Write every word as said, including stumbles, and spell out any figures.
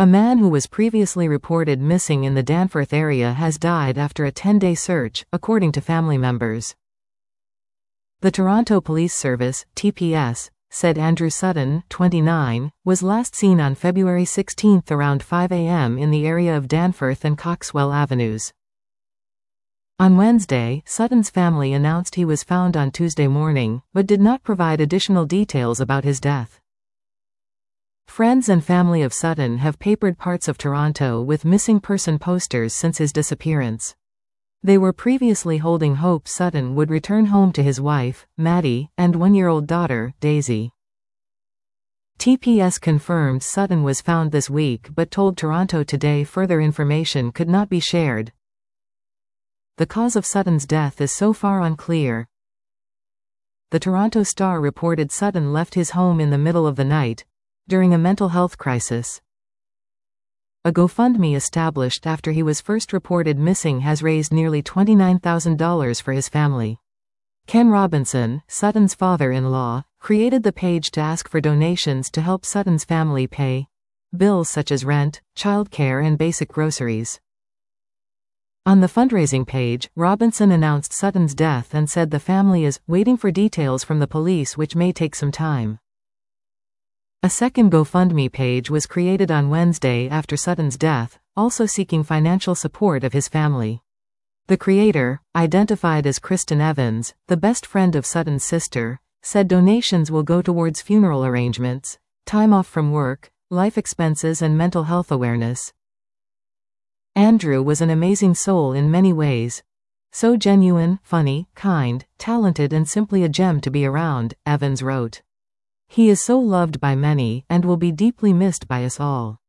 A man who was previously reported missing in the Danforth area has died after a ten-day search, according to family members. The Toronto Police Service, T P S, said Andrew Sutton, twenty-nine, was last seen on February sixteenth around five a m in the area of Danforth and Coxwell Avenues. On Wednesday, Sutton's family announced he was found on Tuesday morning, but did not provide additional details about his death. Friends and family of Sutton have papered parts of Toronto with missing person posters since his disappearance. They were previously holding hope Sutton would return home to his wife, Maddie, and one-year-old daughter, Daisy. T P S confirmed Sutton was found this week but told Toronto Today further information could not be shared. The cause of Sutton's death is so far unclear. The Toronto Star reported Sutton left his home in the middle of the night, during a mental health crisis. A GoFundMe established after he was first reported missing has raised nearly twenty-nine thousand dollars for his family. Ken Robinson, Sutton's father-in-law, created the page to ask for donations to help Sutton's family pay bills such as rent, childcare and basic groceries. On the fundraising page, Robinson announced Sutton's death and said the family is waiting for details from the police, which may take some time. A second GoFundMe page was created on Wednesday after Sutton's death, also seeking financial support of his family. The creator, identified as Kristen Evans, the best friend of Sutton's sister, said donations will go towards funeral arrangements, time off from work, life expenses and mental health awareness. Andrew was an amazing soul in many ways. So genuine, funny, kind, talented and simply a gem to be around, Evans wrote. He is so loved by many, and will be deeply missed by us all.